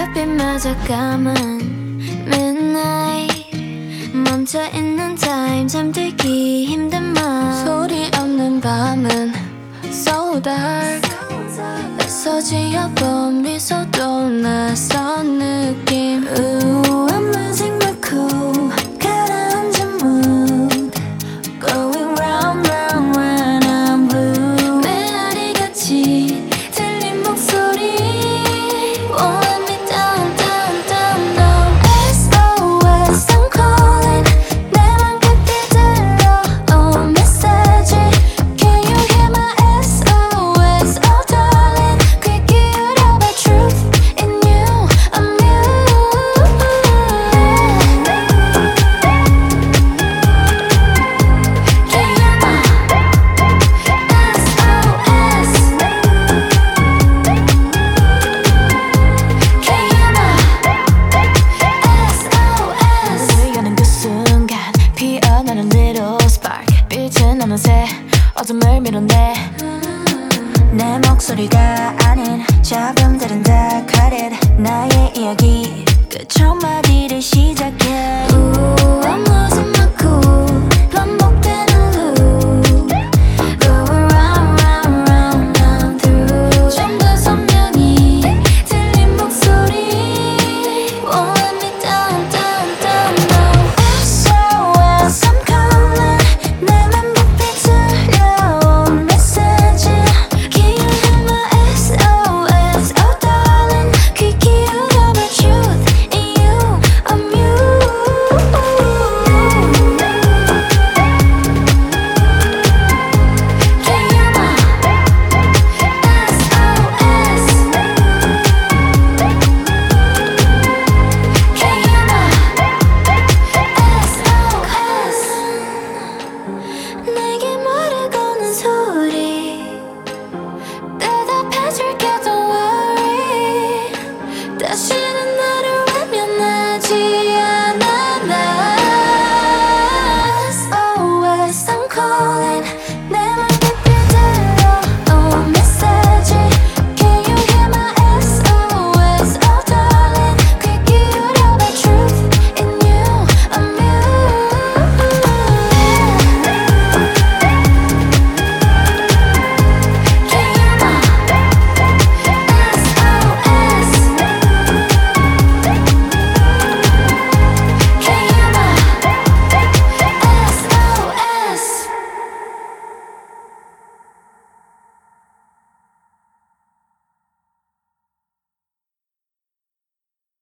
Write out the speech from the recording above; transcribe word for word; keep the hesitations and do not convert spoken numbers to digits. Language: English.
별빛마저 감은 midnight 멈춰있는 time 잠들기 힘든 맘 소리 없는 밤은 so dark 애써 지어본 미소도 낯선 느낌 Ooh, I'm losing my cool 가라앉은 mood Going round round when I'm blue 메아리같이 들린 목소리 Won't let me down down down down S O S I'm calling 내 맘 깊이 들려 Oh message Can you hear my S O S Oh darling 귀 기울여봐 truth in you I'm you Can you hear my S O S Can you hear my S O S 문을 여는 그 순간 피어나는 little spark 빛은 어느새 어둠을 밀어내 내 목소리가 아닌 잡음들은 다 credit 나의 이야기 끝 첫 마디를 시작해 Ooh, I'm losing